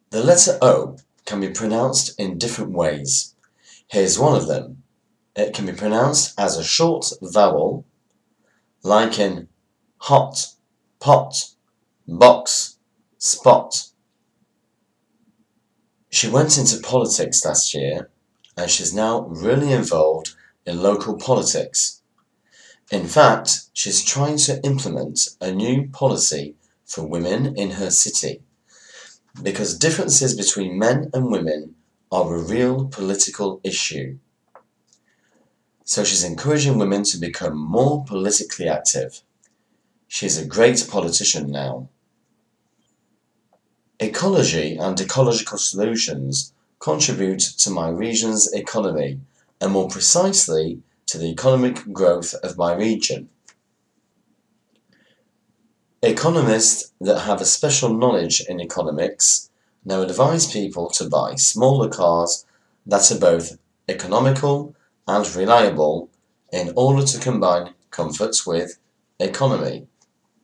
The letter O can be pronounced in different ways. Here's one of them. It can be pronounced as a short vowel, like in hot, pot, box, spot. She went into politics last year, and she's now really involved in local politics. In fact, she's trying to implement a new policy for women in her city, because differences between men and women are a real political issue. So she's encouraging women to become more politically active. She's a great politician now. Ecology and ecological solutions contribute to my region's economy, and more precisely to the economic growth of my region. Economists that have a special knowledge in economics now advise people to buy smaller cars that are both economical and reliable in order to combine comfort with economy.